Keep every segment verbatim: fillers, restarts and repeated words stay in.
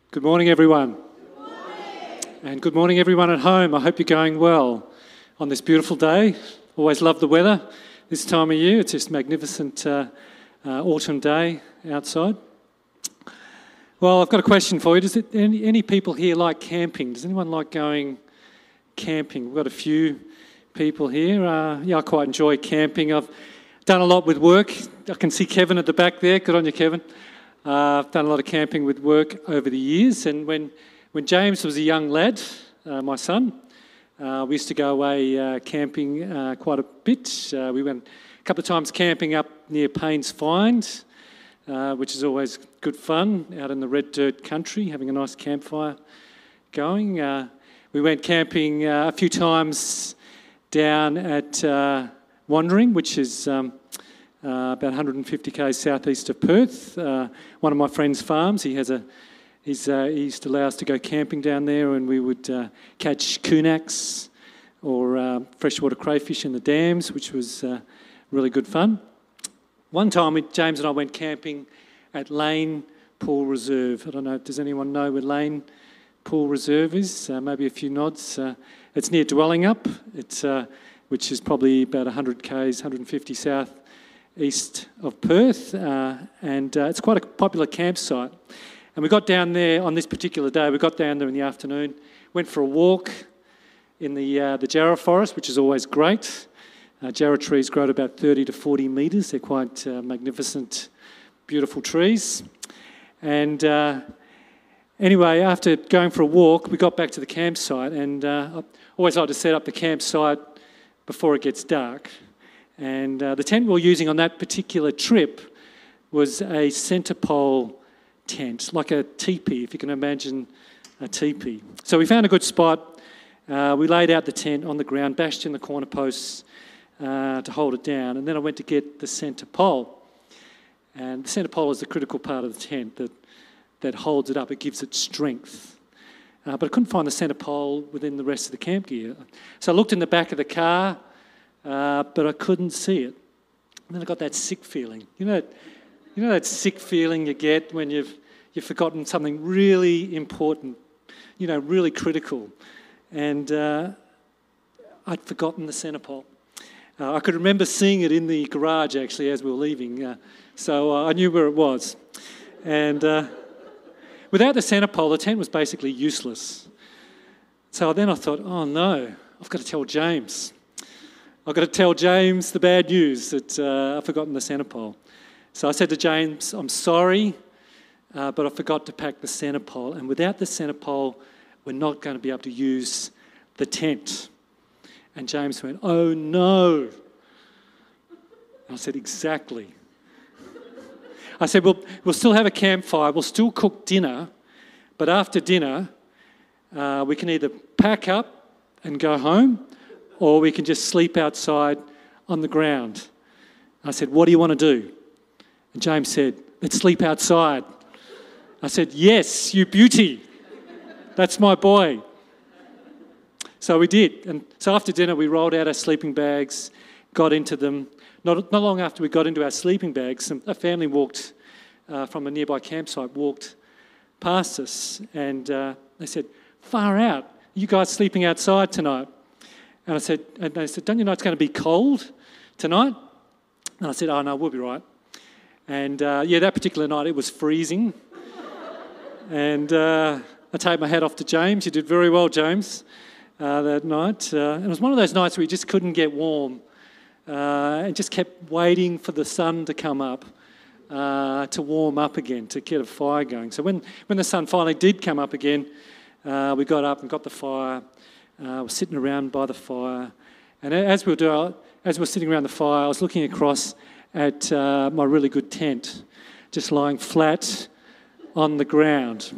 Good morning, everyone. Good morning. And good morning, everyone at home. I hope you're going well on this beautiful day. Always love the weather this time of year. It's just magnificent uh, uh, autumn day outside. Well, I've got a question for you. Does it, any, any people here like camping? Does anyone like going camping? We've got a few people here. Uh, yeah, I quite enjoy camping. I've done a lot with work. I can see Kevin at the back there. Good on you, Kevin. Uh, I've done a lot of camping with work over the years, and when, when James was a young lad, uh, my son, uh, we used to go away uh, camping uh, quite a bit. Uh, we went a couple of times camping up near Paynes Find, uh, which is always good fun, out in the red dirt country, having a nice campfire going. Uh, we went camping uh, a few times down at uh, Wandering, which is Um, Uh, about one hundred fifty k's southeast of Perth. Uh, one of my friend's farms, he has a, he's, uh, he used to allow us to go camping down there, and we would uh, catch kunaks or uh, freshwater crayfish in the dams, which was uh, really good fun. One time, we, James and I went camping at Lane Pool Reserve. I don't know, does anyone know where Lane Pool Reserve is? Uh, maybe a few nods. Uh, it's near Dwellingup, it's, uh, which is probably about one hundred k's, one hundred fifty south east of Perth, uh, and uh, it's quite a popular campsite. And we got down there on this particular day, we got down there in the afternoon, went for a walk in the uh, the jarrah forest, which is always great. Uh, jarrah trees grow at about thirty to forty metres. They're quite uh, magnificent, beautiful trees. And uh, anyway, after going for a walk, we got back to the campsite, and uh, I always like to set up the campsite before it gets dark. And uh, the tent we were using on that particular trip was a centre pole tent, like a teepee, if you can imagine a teepee. So we found a good spot. Uh, we laid out the tent on the ground, bashed in the corner posts uh, to hold it down, and then I went to get the centre pole. And the centre pole is the critical part of the tent that, that holds it up. It gives it strength. Uh, but I couldn't find the centre pole within the rest of the camp gear. So I looked in the back of the car, Uh, but I couldn't see it. And then I got that sick feeling. You know, you know that sick feeling you get when you've you've forgotten something really important, you know, really critical. And uh, I'd forgotten the centre pole. Uh, I could remember seeing it in the garage actually as we were leaving, uh, so uh, I knew where it was. And uh, without the centre pole, the tent was basically useless. So then I thought, oh no, I've got to tell James. I've got to tell James the bad news that uh, I've forgotten the centre pole. So I said to James, I'm sorry, uh, but I forgot to pack the centre pole. And without the centre pole, we're not going to be able to use the tent. And James went, oh no. And I said, exactly. I said, well, we'll still have a campfire, we'll still cook dinner, but after dinner, uh, we can either pack up and go home, or we can just sleep outside on the ground. I said, what do you want to do? And James said, let's sleep outside. I said, yes, you beauty. That's my boy. So we did. And so after dinner, we rolled out our sleeping bags, got into them. Not, not long after we got into our sleeping bags, some, a family walked uh, from a nearby campsite, walked past us, and uh, they said, far out, you guys sleeping outside tonight? And I said, and they said, don't you know it's going to be cold tonight? And I said, oh no, we'll be right. And uh, yeah, that particular night it was freezing. and uh, I take my hat off to James. You did very well, James, uh, that night. Uh, it was one of those nights where you just couldn't get warm uh, and just kept waiting for the sun to come up uh, to warm up again, to get a fire going. So when, when the sun finally did come up again, uh, we got up and got the fire. Uh, we're sitting around by the fire, and as we were doing, as we were sitting around the fire, I was looking across at uh, my really good tent, just lying flat on the ground.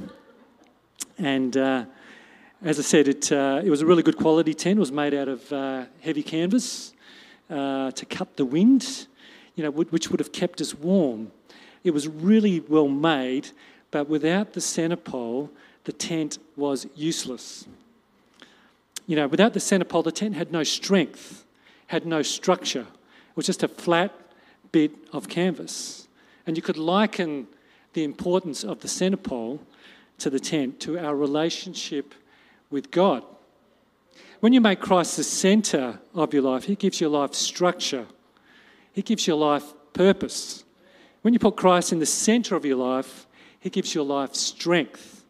And uh, as I said, it uh, it was a really good quality tent. It was made out of uh, heavy canvas uh, to cut the wind, you know, which would have kept us warm. It was really well made, but without the centre pole, the tent was useless. You know, without the centre pole, the tent had no strength, had no structure. It was just a flat bit of canvas. And you could liken the importance of the centre pole to the tent, to our relationship with God. When you make Christ the centre of your life, he gives your life structure. He gives your life purpose. When you put Christ in the centre of your life, he gives your life strength.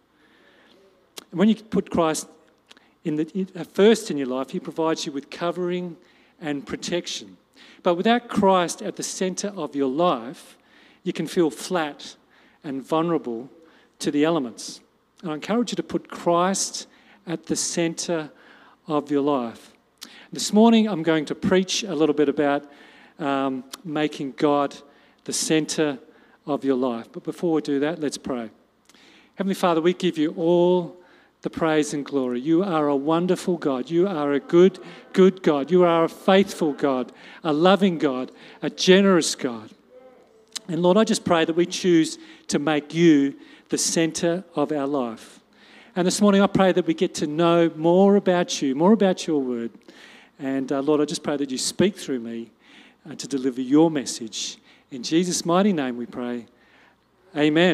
And when you put Christ in the, in, uh, first in your life, he provides you with covering and protection. But without Christ at the centre of your life, you can feel flat and vulnerable to the elements. And I encourage you to put Christ at the centre of your life. This morning I'm going to preach a little bit about um, making God the centre of your life. But before we do that, let's pray. Heavenly Father, we give you all the praise and glory. You are a wonderful God. You are a good, good God. You are a faithful God, a loving God, a generous God. And Lord, I just pray that we choose to make you the centre of our life. And this morning I pray that we get to know more about you, more about your word. And uh, Lord, I just pray that you speak through me uh, to deliver your message. In Jesus' mighty name we pray. Amen.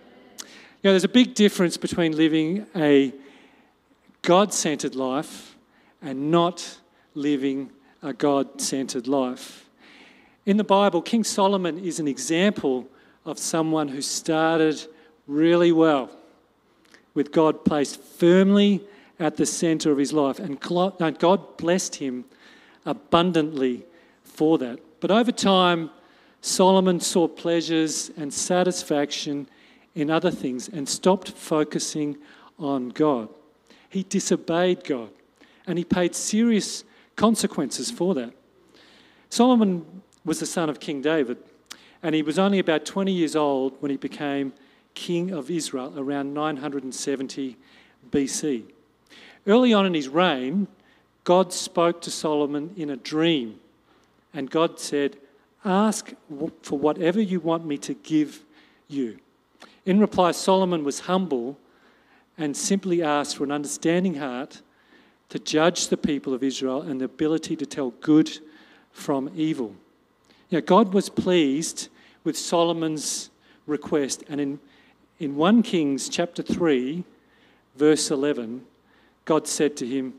You know, there's a big difference between living a God-centred life and not living a God-centred life. In the Bible, King Solomon is an example of someone who started really well, with God placed firmly at the centre of his life. And God blessed him abundantly for that. But over time, Solomon saw pleasures and satisfaction in other things and stopped focusing on God. He disobeyed God, and he paid serious consequences for that. Solomon was the son of King David, and he was only about twenty years old when he became king of Israel around nine hundred seventy B C. Early on in his reign, God spoke to Solomon in a dream, and God said, "Ask for whatever you want me to give you." In reply, Solomon was humble and simply asked for an understanding heart to judge the people of Israel and the ability to tell good from evil. You know, God was pleased with Solomon's request, and in In First Kings chapter three, verse eleven, God said to him,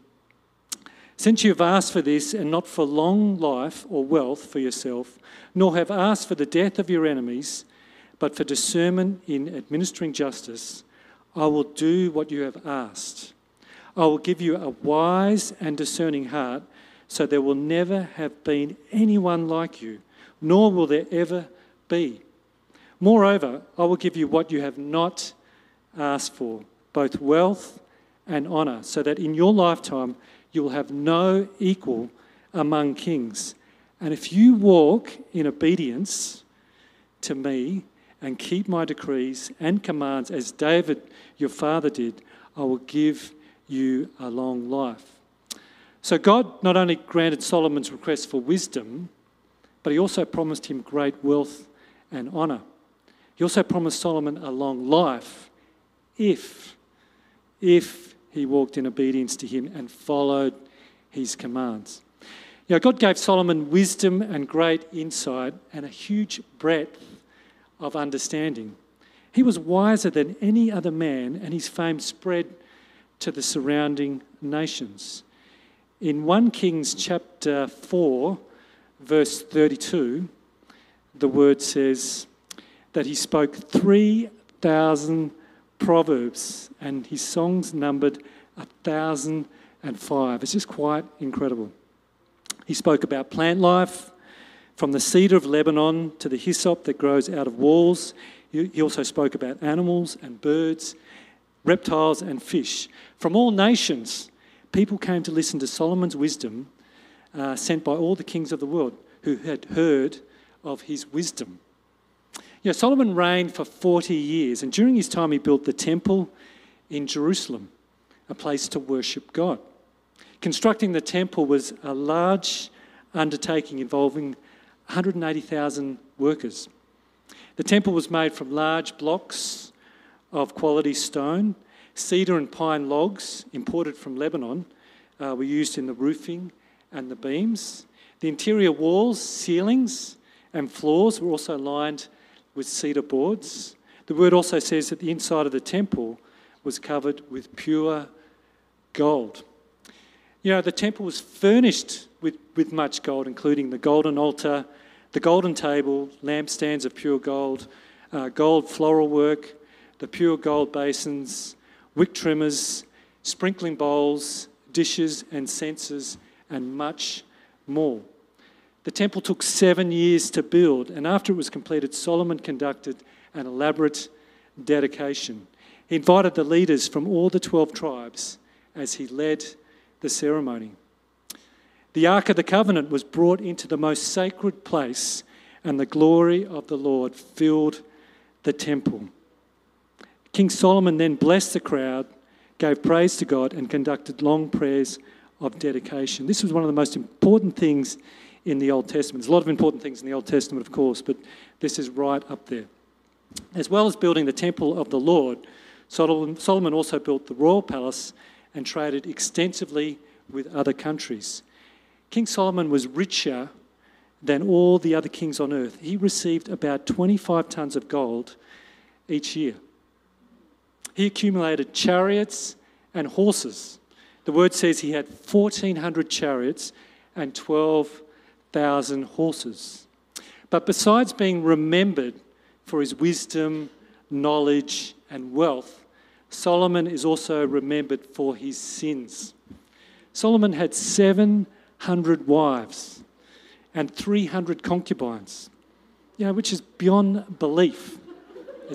"Since you have asked for this and not for long life or wealth for yourself, nor have asked for the death of your enemies, but for discernment in administering justice, I will do what you have asked. I will give you a wise and discerning heart, so there will never have been anyone like you, nor will there ever be. Moreover, I will give you what you have not asked for, both wealth and honour, so that in your lifetime you will have no equal among kings. And if you walk in obedience to me and keep my decrees and commands as David your father did, I will give you a long life." So God not only granted Solomon's request for wisdom, but he also promised him great wealth and honour. He also promised Solomon a long life if, if he walked in obedience to him and followed his commands. You know, God gave Solomon wisdom and great insight and a huge breadth of understanding. He was wiser than any other man, and his fame spread to the surrounding nations. In First Kings chapter four, verse thirty-two, the word says that he spoke three thousand proverbs, and his songs numbered one thousand five. It's just quite incredible. He spoke about plant life, from the cedar of Lebanon to the hyssop that grows out of walls. He also spoke about animals and birds, reptiles and fish. From all nations, people came to listen to Solomon's wisdom, uh, sent by all the kings of the world who had heard of his wisdom. You know, Solomon reigned for forty years, and during his time he built the temple in Jerusalem, a place to worship God. Constructing the temple was a large undertaking involving one hundred eighty thousand workers. The temple was made from large blocks of quality stone. Cedar and pine logs imported from Lebanon uh, were used in the roofing and the beams. The interior walls, ceilings and floors were also lined with cedar boards. The word also says that the inside of the temple was covered with pure gold. You know, the temple was furnished with, with much gold, including the golden altar, the golden table, lampstands of pure gold, uh, gold floral work, the pure gold basins, wick trimmers, sprinkling bowls, dishes and censers, and much more. The temple took seven years to build, and after it was completed, Solomon conducted an elaborate dedication. He invited the leaders from all the twelve tribes as he led the ceremony. The Ark of the Covenant was brought into the most sacred place, and the glory of the Lord filled the temple. King Solomon then blessed the crowd, gave praise to God, and conducted long prayers of dedication. This was one of the most important things in the Old Testament. There's a lot of important things in the Old Testament, of course, but this is right up there. As well as building the temple of the Lord, Solomon also built the royal palace and traded extensively with other countries. King Solomon was richer than all the other kings on earth. He received about twenty-five tons of gold each year. He accumulated chariots and horses. The word says he had fourteen hundred chariots and twelve thousand horses. But besides being remembered for his wisdom, knowledge, and wealth, Solomon is also remembered for his sins. Solomon had seven hundred wives and three hundred concubines, you know, which is beyond belief. It,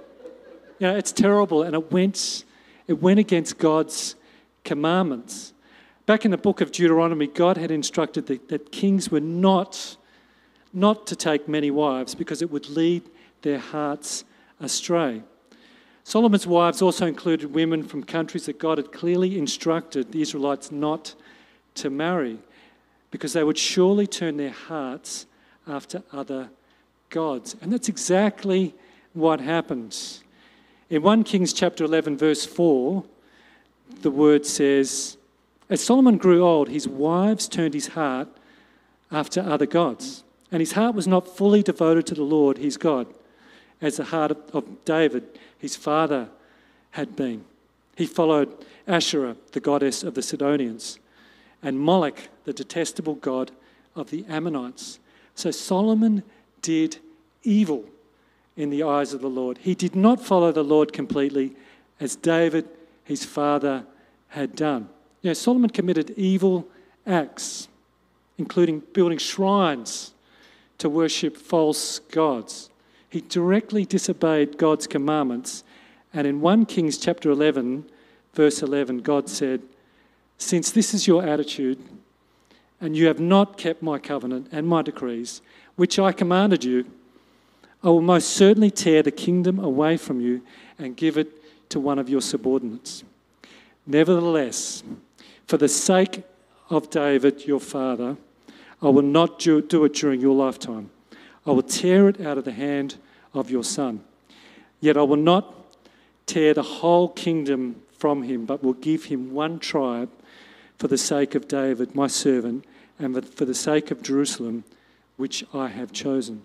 you know, it's terrible, and it went, it went against God's commandments. Back in the book of Deuteronomy, God had instructed that, that kings were not, not to take many wives because it would lead their hearts astray. Solomon's wives also included women from countries that God had clearly instructed the Israelites not to marry, because they would surely turn their hearts after other gods. And that's exactly what happened. In First Kings chapter eleven, verse four, the word says, as Solomon grew old, his wives turned his heart after other gods, and his heart was not fully devoted to the Lord his God, as the heart of David, his father, had been. He followed Asherah, the goddess of the Sidonians, and Moloch, the detestable god of the Ammonites. So Solomon did evil in the eyes of the Lord. He did not follow the Lord completely, as David, his father, had done. You know, Solomon committed evil acts, including building shrines to worship false gods. He directly disobeyed God's commandments. And in First Kings chapter eleven, verse eleven, God said, since this is your attitude, and you have not kept my covenant and my decrees, which I commanded you, I will most certainly tear the kingdom away from you and give it to one of your subordinates. Nevertheless, for the sake of David, your father, I will not do it during your lifetime. I will tear it out of the hand of your son. Yet I will not tear the whole kingdom from him, but will give him one tribe for the sake of David, my servant, and for the sake of Jerusalem, which I have chosen.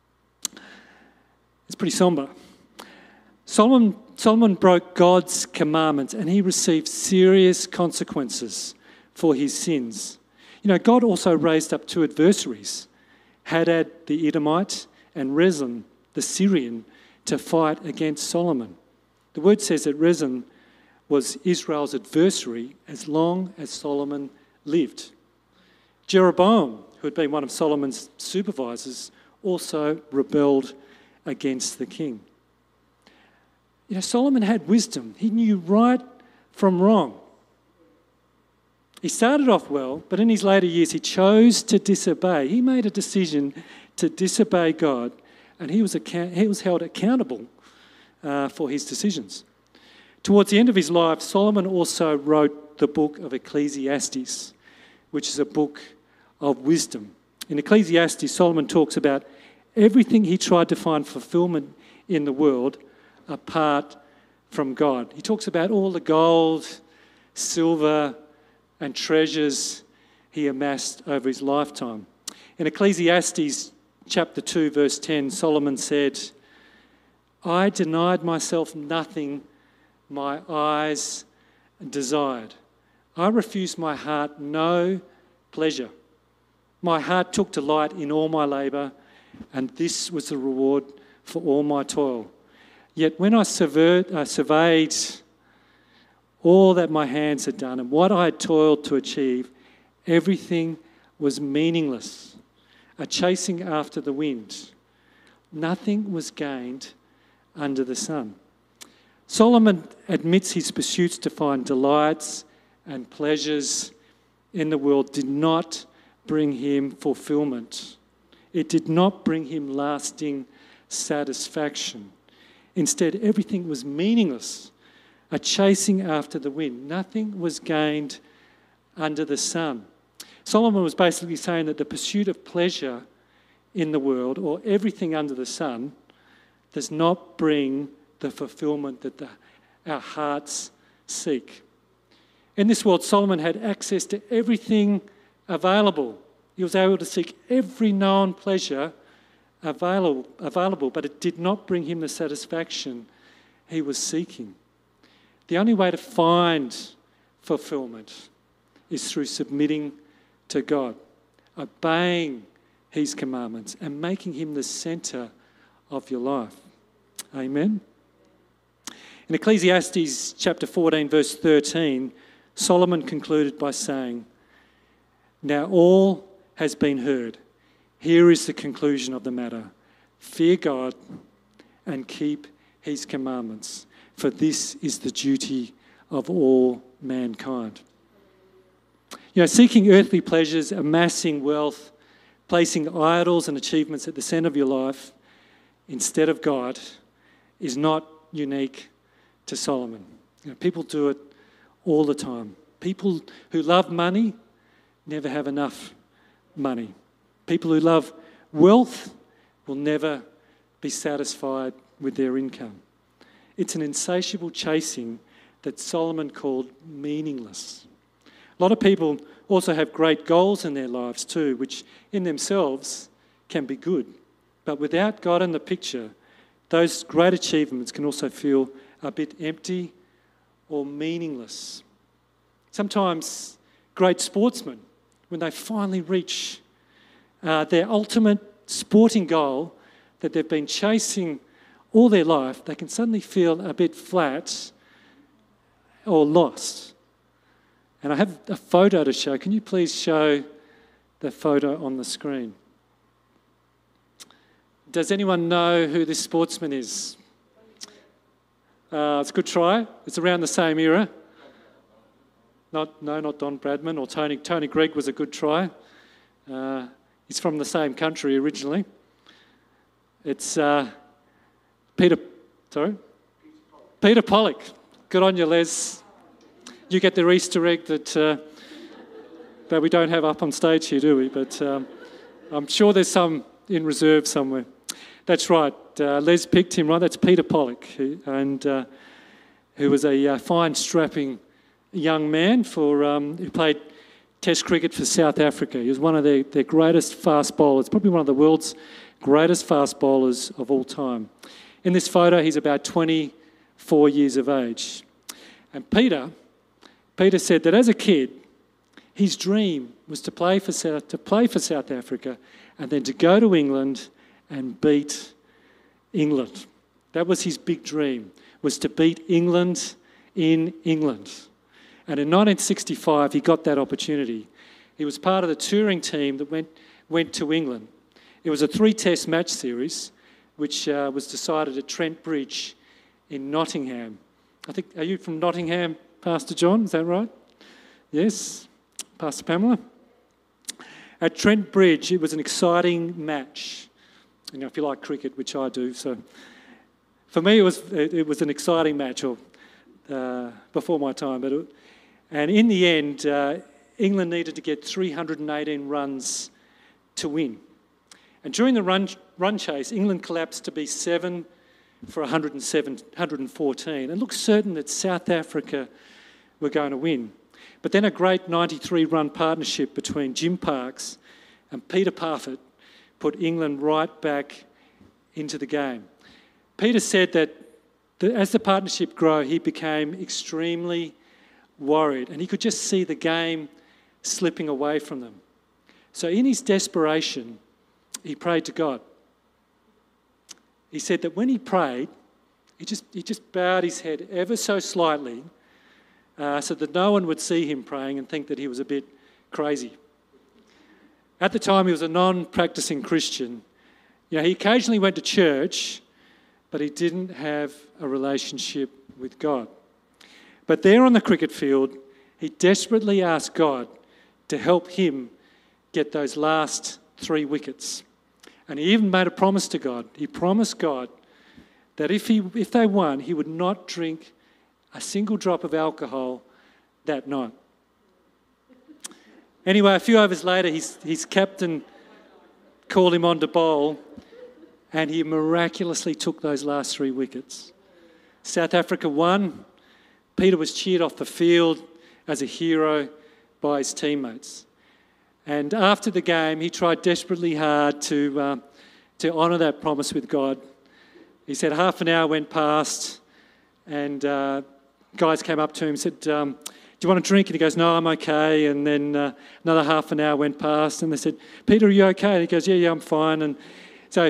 It's pretty somber. Solomon, Solomon broke God's commandments, and he received serious consequences for his sins. You know, God also raised up two adversaries, Hadad the Edomite and Rezin the Syrian, to fight against Solomon. The word says that Rezin was Israel's adversary as long as Solomon lived. Jeroboam, who had been one of Solomon's supervisors, also rebelled against the king. You know, Solomon had wisdom. He knew right from wrong. He started off well, but in his later years he chose to disobey. He made a decision to disobey God, and he was, account- he was held accountable uh, for his decisions. Towards the end of his life, Solomon also wrote the book of Ecclesiastes, which is a book of wisdom. In Ecclesiastes, Solomon talks about everything he tried to find fulfillment in the world apart from God. He talks about all the gold, silver, and treasures he amassed over his lifetime. In Ecclesiastes chapter two, verse ten, Solomon said, I denied myself nothing my eyes desired. I refused my heart no pleasure. My heart took delight in all my labour, and this was the reward for all my toil. Yet when I surveyed, uh, surveyed all that my hands had done and what I had toiled to achieve, everything was meaningless, a chasing after the wind. Nothing was gained under the sun. Solomon admits his pursuits to find delights and pleasures in the world did not bring him fulfillment. It did not bring him lasting satisfaction. Instead, everything was meaningless, a chasing after the wind. Nothing was gained under the sun. Solomon was basically saying that the pursuit of pleasure in the world, or everything under the sun, does not bring the fulfillment that the, our hearts seek. In this world, Solomon had access to everything available. He was able to seek every known pleasure available, available, but it did not bring him the satisfaction he was seeking. The only way to find fulfillment is through submitting to God, obeying his commandments and making him the centre of your life. Amen. In Ecclesiastes chapter fourteen, verse thirteen, Solomon concluded by saying, "Now all has been heard. Here is the conclusion of the matter. Fear God and keep his commandments, for this is the duty of all mankind." You know, seeking earthly pleasures, amassing wealth, placing idols and achievements at the centre of your life instead of God is not unique to Solomon. You know, people do it all the time. People who love money never have enough money. People who love wealth will never be satisfied with their income. It's an insatiable chasing that Solomon called meaningless. A lot of people also have great goals in their lives too, which in themselves can be good. But without God in the picture, those great achievements can also feel a bit empty or meaningless. Sometimes great sportsmen, when they finally reach uh, their ultimate sporting goal that they've been chasing all their life, they can suddenly feel a bit flat or lost. And I have a photo to show. Can you please show the photo on the screen? Does anyone know who this sportsman is? Uh, it's a good try. It's around the same era. Not, no, not Don Bradman or Tony. Tony Greig was a good try. Uh, he's from the same country originally. It's uh, Peter, sorry? Peter Pollock. Good on you, Les. You get the Easter egg that, uh, that we don't have up on stage here, do we? But um, I'm sure there's some in reserve somewhere. That's right. Uh, Les picked him, right? That's Peter Pollock, who, and uh, who was a uh, fine, strapping young man for um, who played Test cricket for South Africa. He was one of their, their greatest fast bowlers, probably one of the world's greatest fast bowlers of all time. In this photo, he's about twenty-four years of age. And Peter, Peter said that as a kid, his dream was to play for South, to play for South Africa and then to go to England and beat England. That was his big dream, was to beat England in England. And in nineteen sixty-five, he got that opportunity. He was part of the touring team that went, went to England. It was a three-test match series, which uh, was decided at Trent Bridge in Nottingham. I think, are you from Nottingham, Pastor John? Is that right? Yes. Pastor Pamela? At Trent Bridge, it was an exciting match. You know, if you like cricket, which I do, so for me, it was it was an exciting match, or uh, before my time. But it, and in the end, uh, England needed to get three hundred eighteen runs to win. And during the run run chase, England collapsed to be seven for one hundred seven, one hundred fourteen, and looked certain that South Africa were going to win. But then a great ninety-three run partnership between Jim Parks and Peter Parfitt put England right back into the game. Peter said that The, as the partnership grew, he became extremely worried, and he could just see the game slipping away from them. So in his desperation, he prayed to God. He said that when he prayed, he just, he just bowed his head ever so slightly uh, so that no one would see him praying and think that he was a bit crazy. At the time, he was a non-practicing Christian. You know, he occasionally went to church, but he didn't have a relationship with God. But there on the cricket field, he desperately asked God to help him get those last three wickets. And he even made a promise to God. He promised God that if he if they won, he would not drink a single drop of alcohol that night. Anyway, a few overs later, his, his captain called him on to bowl, and he miraculously took those last three wickets. South Africa won. Peter was cheered off the field as a hero by his teammates. And after the game, he tried desperately hard to, uh, to honour that promise with God. He said half an hour went past, and uh, guys came up to him and said, um, do you want a drink? And he goes, no, I'm okay. And then uh, another half an hour went past, and they said, Peter, are you okay? And he goes, yeah, yeah, I'm fine. And so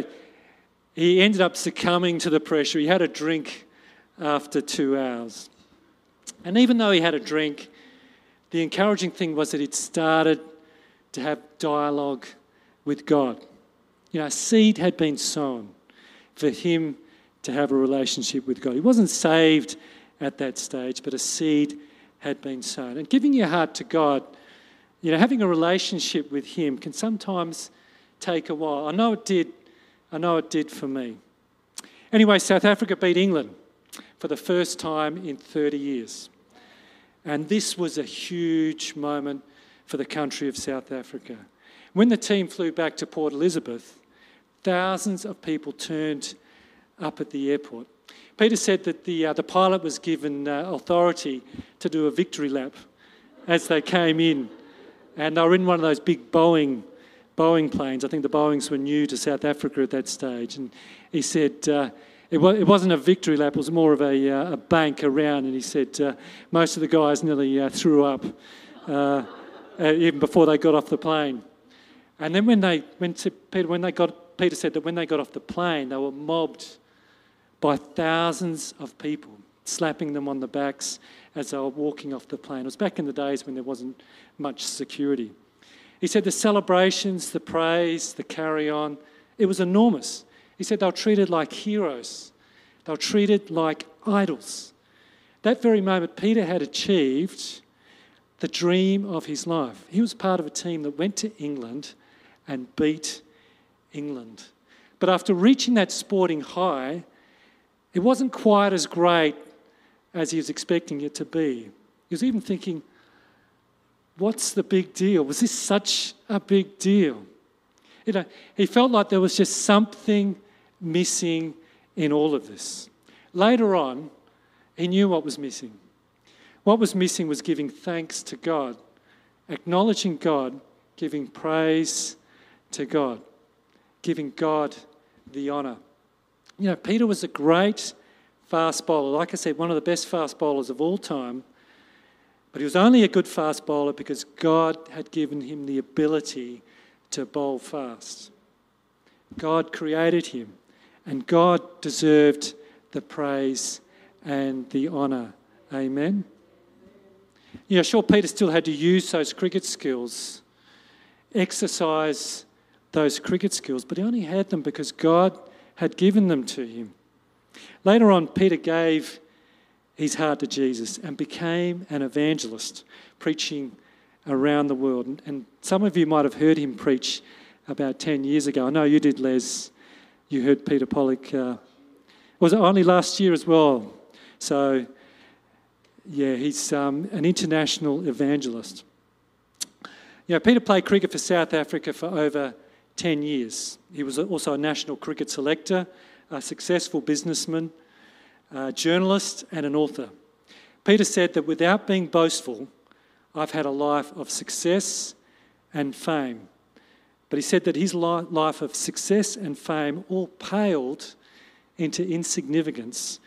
he ended up succumbing to the pressure. He had a drink after two hours. And even though he had a drink, the encouraging thing was that he'd started to have dialogue with God. You know, a seed had been sown for him to have a relationship with God. He wasn't saved at that stage, but a seed had been sown. And giving your heart to God, you know, having a relationship with him can sometimes take a while. I know it did. I know it did for me. Anyway, South Africa beat England for the first time in thirty years. And this was a huge moment for the country of South Africa. When the team flew back to Port Elizabeth, thousands of people turned up at the airport. Peter said that the, uh, the pilot was given uh, authority to do a victory lap as they came in. And they were in one of those big Boeing, Boeing planes. I think the Boeings were new to South Africa at that stage. And he said uh, it, wa- it wasn't a victory lap, it was more of a, uh, a bank around. And he said uh, most of the guys nearly uh, threw up uh, uh, even before they got off the plane. And then when they went to Peter, when they got Peter said that when they got off the plane, they were mobbed by thousands of people, slapping them on the backs as they were walking off the plane. It was back in the days when there wasn't much security. He said the celebrations, the praise, the carry-on, it was enormous. He said they were treated like heroes. They were treated like idols. That very moment, Peter had achieved the dream of his life. He was part of a team that went to England and beat England. But after reaching that sporting high, it wasn't quite as great as he was expecting it to be. He was even thinking, what's the big deal? Was this such a big deal? You know, he felt like there was just something missing in all of this. Later on, he knew what was missing. What was missing was giving thanks to God, acknowledging God, giving praise to God, giving God the honour. You know, Peter was a great fast bowler. Like I said, one of the best fast bowlers of all time. But he was only a good fast bowler because God had given him the ability to bowl fast. God created him, and God deserved the praise and the honour. Amen? You know, sure, Peter still had to use those cricket skills, exercise those cricket skills, but he only had them because God had given them to him. Later on, Peter gave his heart to Jesus and became an evangelist, preaching around the world. And, and some of you might have heard him preach about ten years ago. I know you did, Les. You heard Peter Pollock. Uh, was it only last year as well? So, yeah, he's um, an international evangelist. You know, Peter played cricket for South Africa for over ten years. He was also a national cricket selector, a successful businessman, a journalist and an author. Peter said that without being boastful, I've had a life of success and fame. But he said that his life of success and fame all paled into insignificance,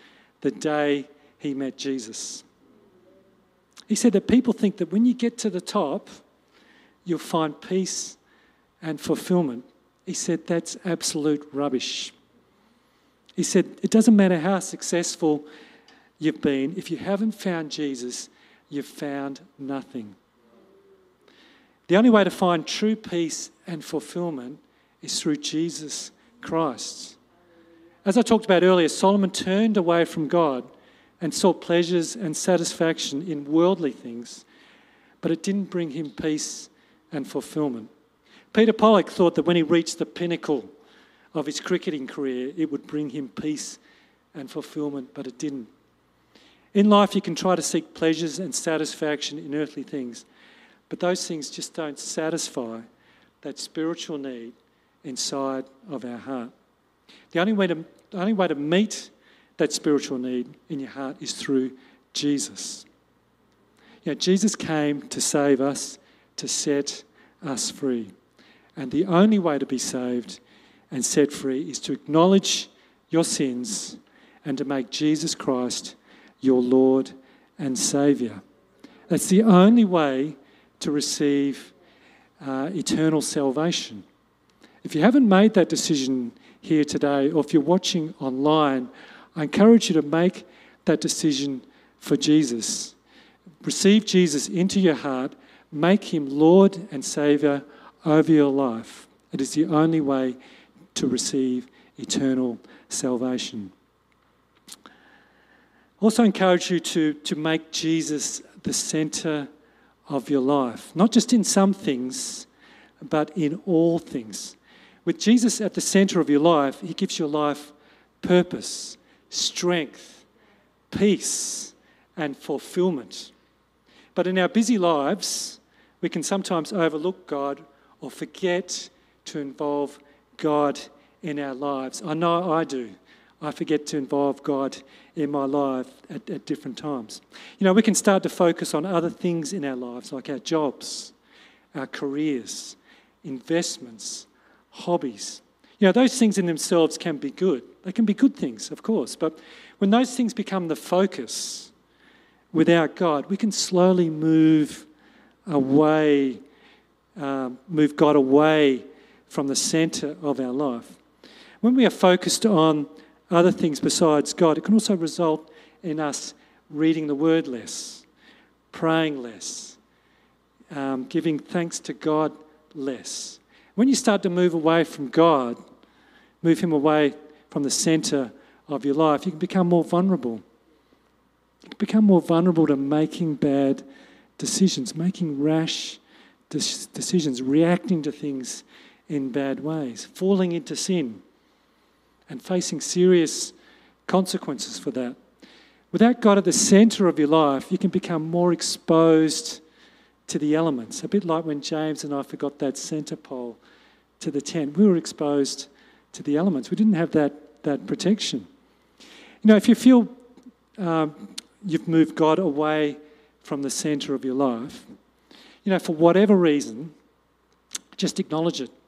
the day he met Jesus. He said that people think that when you get to the top, you'll find peace and fulfillment. He said that's absolute rubbish. He said it doesn't matter how successful you've been, if you haven't found Jesus, you've found nothing. The only way to find true peace and fulfillment is through Jesus Christ. As I talked about earlier, Solomon turned away from God and sought pleasures and satisfaction in worldly things, but it didn't bring him peace and fulfillment. Peter Pollock thought that when he reached the pinnacle of his cricketing career, it would bring him peace and fulfillment, but it didn't. In life, you can try to seek pleasures and satisfaction in earthly things, but those things just don't satisfy that spiritual need inside of our heart. The only way to, the only way to meet that spiritual need in your heart is through Jesus. You know, Jesus came to save us, to set us free. And the only way to be saved and set free is to acknowledge your sins and to make Jesus Christ your Lord and Saviour. That's the only way to receive uh, eternal salvation. If you haven't made that decision here today, or if you're watching online, I encourage you to make that decision for Jesus. Receive Jesus into your heart, make him Lord and Saviour over your life. It is the only way to receive eternal salvation. Also encourage you to, to make Jesus the centre of your life, not just in some things, but in all things. With Jesus at the centre of your life, he gives your life purpose, strength, peace, and fulfillment. But in our busy lives, we can sometimes overlook God or forget to involve God in our lives. I know I do. I forget to involve God in my life at, at different times. You know, we can start to focus on other things in our lives, like our jobs, our careers, investments, hobbies. You know, those things in themselves can be good. They can be good things, of course. But when those things become the focus without God, we can slowly move away, um, move God away from the centre of our life. When we are focused on other things besides God, it can also result in us reading the Word less, praying less, um, giving thanks to God less. When you start to move away from God, move him away from the centre of your life, you can become more vulnerable. You can become more vulnerable to making bad decisions, making rash decisions, reacting to things in bad ways, falling into sin, and facing serious consequences for that. Without God at the centre of your life, you can become more exposed to the elements. A bit like when James and I forgot that centre pole to the tent. We were exposed to the elements. We didn't have that, that protection. You know, if you feel um, you've moved God away from the centre of your life, you know, for whatever reason, just acknowledge it.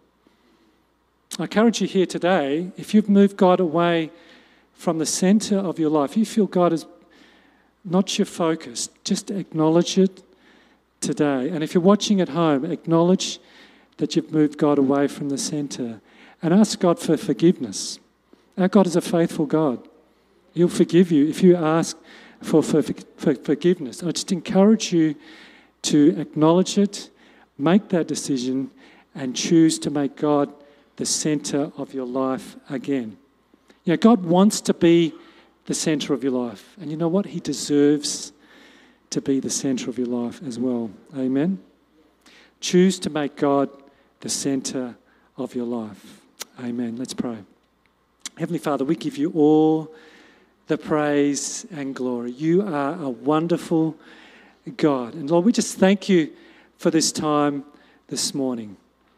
I encourage you here today, if you've moved God away from the centre of your life, you feel God is not your focus, just acknowledge it today. And if you're watching at home, acknowledge that you've moved God away from the centre and ask God for forgiveness. Our God is a faithful God. He'll forgive you if you ask for, for, for forgiveness. I just encourage you to acknowledge it, make that decision, and choose to make God the centre of your life again. You know, God wants to be the centre of your life. And you know what? He deserves to be the centre of your life as well. Amen? Choose to make God the centre of your life. Amen. Let's pray. Heavenly Father, we give you all the praise and glory. You are a wonderful God. And Lord, we just thank you for this time this morning.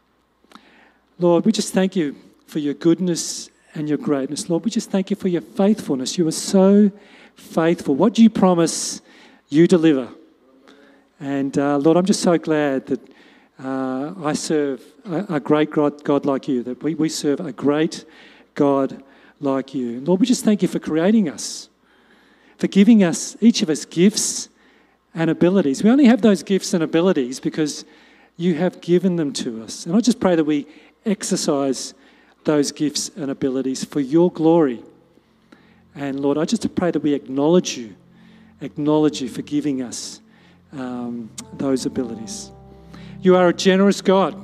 Lord, we just thank you for your goodness and your greatness. Lord, we just thank you for your faithfulness. You are so faithful. What do you promise, you deliver. And uh, Lord, I'm just so glad that uh, I serve a, a great God, God like you, that we, we serve a great God like you. Lord, we just thank you for creating us. for giving us, each of us, gifts and abilities. We only have those gifts and abilities because you have given them to us. And I just pray that we exercise those gifts and abilities for your glory. And Lord, I just pray that we acknowledge you, acknowledge you for giving us um, those abilities. You are a generous God.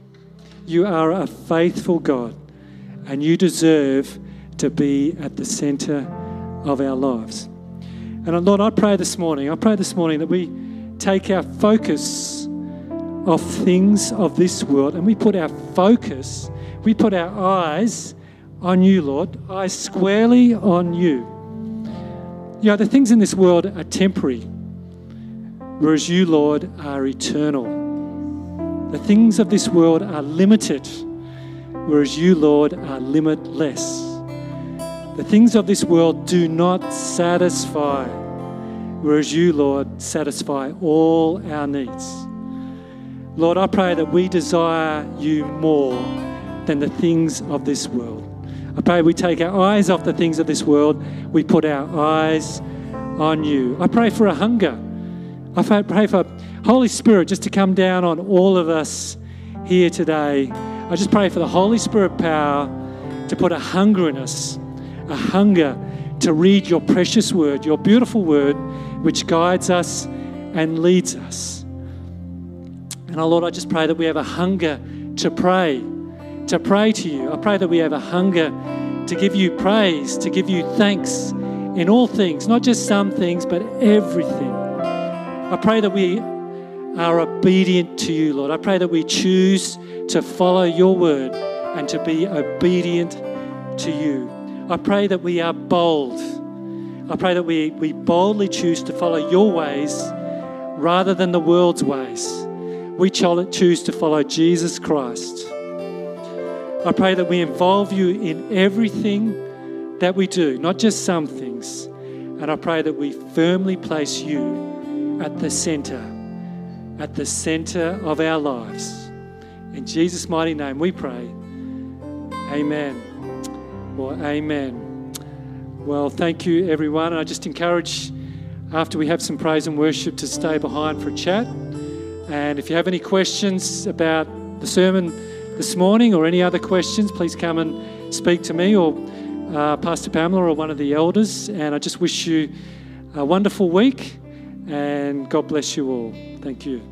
You are a faithful God. And you deserve to be at the centre of our lives. And Lord, I pray this morning, I pray this morning that we take our focus of things of this world and we put our focus, we put our eyes on you, Lord, eyes squarely on you. You know, the things in this world are temporary, whereas you, Lord, are eternal. The things of this world are limited, whereas you, Lord, are limitless. The things of this world do not satisfy, whereas you, Lord, satisfy all our needs. Lord, I pray that we desire you more than the things of this world. I pray we take our eyes off the things of this world, we put our eyes on you. I pray for a hunger. I pray for Holy Spirit just to come down on all of us here today. I just pray for the Holy Spirit power to put a hunger in us, a hunger to read your precious word, your beautiful word, which guides us and leads us. And oh Lord, I just pray that we have a hunger to pray, to pray to you. I pray that we have a hunger to give you praise, to give you thanks in all things, not just some things, but everything. I pray that we are obedient to you, Lord. I pray that we choose to follow your word and to be obedient to you. I pray that we are bold. I pray that we, we boldly choose to follow your ways rather than the world's ways. We choose to follow Jesus Christ. I pray that we involve you in everything that we do, not just some things. And I pray that we firmly place you at the centre, at the centre of our lives. In Jesus' mighty name we pray. Amen. Or amen. Well, thank you, everyone. And I just encourage, after we have some praise and worship, to stay behind for a chat. And if you have any questions about the sermon this morning or any other questions, please come and speak to me or uh, Pastor Pamela or one of the elders. And I just wish you a wonderful week and God bless you all. Thank you.